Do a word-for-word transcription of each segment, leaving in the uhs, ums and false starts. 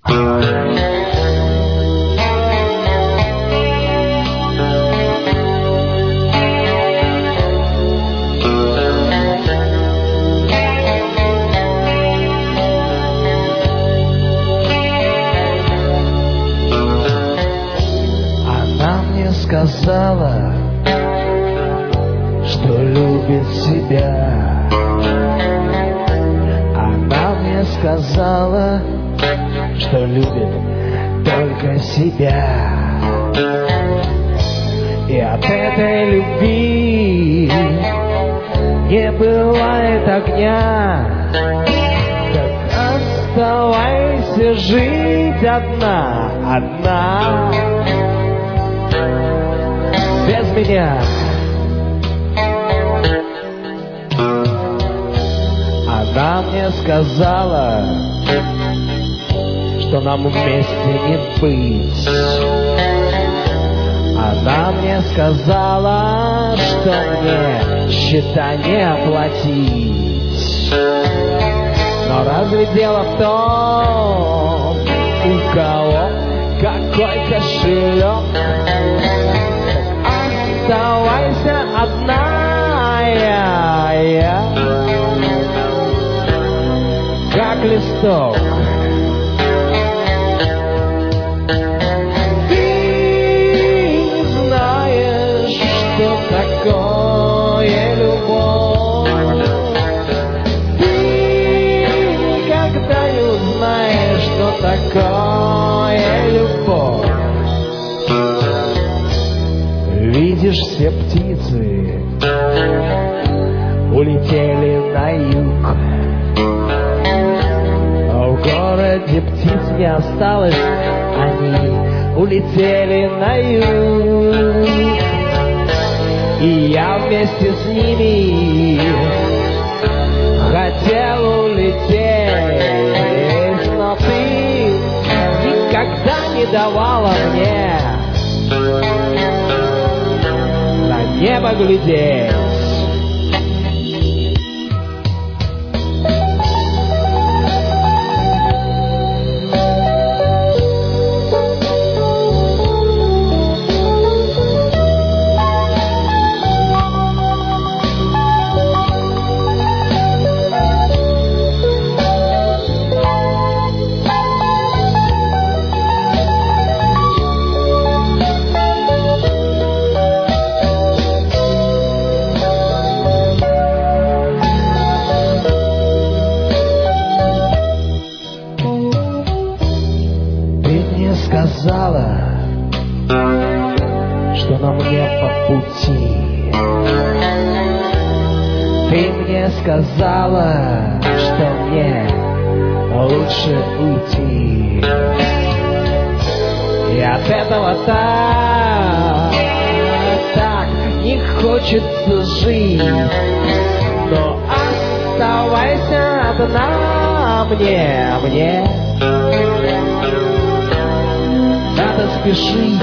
Сказала, что любит себя. Она мне сказала, что любит только себя. И от этой любви не бывает огня. Так оставайся жить одна, одна. Без меня. Она мне сказала, что нам вместе не быть. Она мне сказала, что мне счета не оплатить. Но разве дело в том, у кого какой кошелек? Оставайся одна, я, я, как листок. Ты не знаешь, что такое любовь. Ты никогда не узнаешь, что такое любовь. Видишь, все птицы улетели на юг, а в городе птиц не осталось, они улетели на юг. И я вместе с ними хотел улететь, но ты никогда не давала мне небо глядеть. Сказала, что нам не по пути. Ты мне сказала, что мне лучше уйти. И от этого так, так не хочется жить. Но оставайся одна мне, мне. Надо спешить.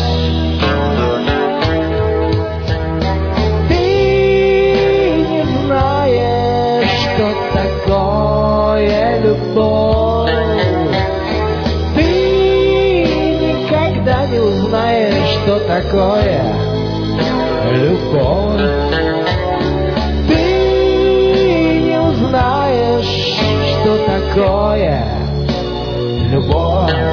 Ты не знаешь, что такое любовь. Ты никогда не узнаешь, что такое любовь. Ты не узнаешь, что такое любовь.